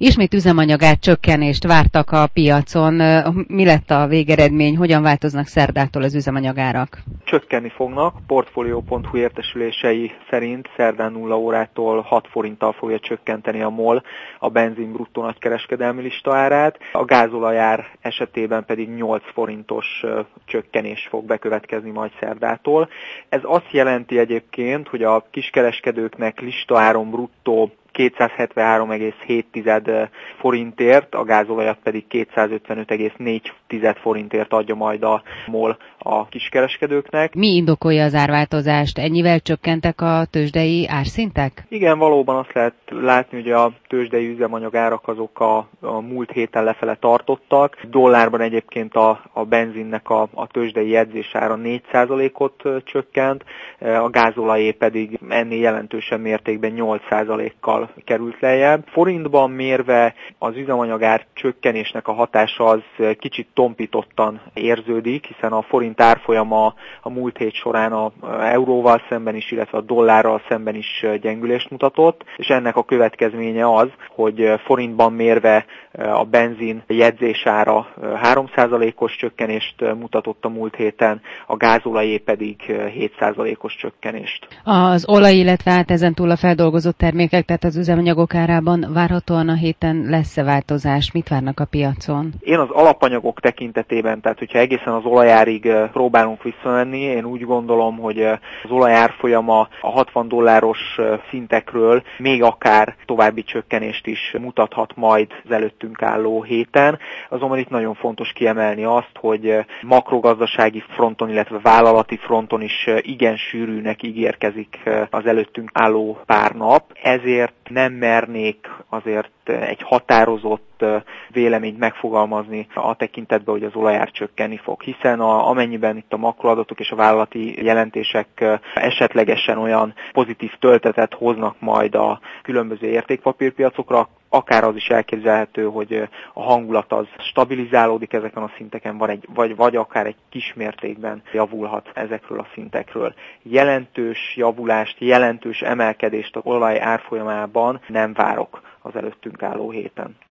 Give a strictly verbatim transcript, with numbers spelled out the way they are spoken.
Ismét üzemanyagár csökkenést vártak a piacon. Mi lett a végeredmény? Hogyan változnak szerdától az üzemanyagárak? Csökkenni fognak. Portfolio pont hu értesülései szerint szerdán nulla órától hat forinttal fogja csökkenteni a MOL a benzin bruttó nagykereskedelmi listaárát. A gázolajár esetében pedig nyolc forintos csökkenés fog bekövetkezni majd szerdától. Ez azt jelenti egyébként, hogy a kiskereskedőknek listaáron bruttó kétszázhetvenhárom egész hét forintért, a gázolajat pedig kétszázötvenöt egész négy forintért adja majd a MOL a kiskereskedőknek. Mi indokolja az árváltozást? Ennyivel csökkentek a tőzsdei árszintek? Igen, valóban azt lehet látni, hogy a tőzsdei üzemanyagárak azok a, a múlt héten lefele tartottak. Dollárban egyébként a, a benzinnek a, a tőzsdei jegyzésára négy százalékot csökkent, a gázolajé pedig ennél jelentősebb mértékben nyolc százalékkal került lejjebb. Forintban mérve az üzemanyagár csökkenésnek a hatása az kicsit tompítottan érződik, hiszen a forint árfolyama a múlt hét során a euróval szemben is, illetve a dollárral szemben is gyengülést mutatott, és ennek a következménye az, hogy forintban mérve a benzin jegyzésára három százalékos csökkenést mutatott a múlt héten, a gázolajé pedig hét százalékos csökkenést. Az olaj, illetve hát ezen túl a feldolgozott termékek, tehát az üzemanyagok árában várhatóan a héten lesz-e változás? Mit várnak a piacon? Én az alapanyagok tekintetében, tehát hogyha egészen az olajárig próbálunk visszamenni, én úgy gondolom, hogy az olajárfolyama a hatvan dolláros szintekről még akár további csökkenést is mutathat majd az előttünk álló héten. Azonban itt nagyon fontos kiemelni azt, hogy makrogazdasági fronton, illetve vállalati fronton is igen sűrűnek ígérkezik az előttünk álló pár nap. Ezért nem mernék azért egy határozott véleményt megfogalmazni a tekintetben, hogy az olajár csökkenni fog, hiszen a, amennyiben itt a makroadatok és a vállalati jelentések esetlegesen olyan pozitív töltetet hoznak majd a különböző értékpapírpiacokra, akár az is elképzelhető, hogy a hangulat az stabilizálódik ezeken a szinteken, van egy, vagy, vagy akár egy kis mértékben javulhat ezekről a szintekről. Jelentős javulást, jelentős emelkedést az olaj árfolyamában nem várok az előttünk álló héten.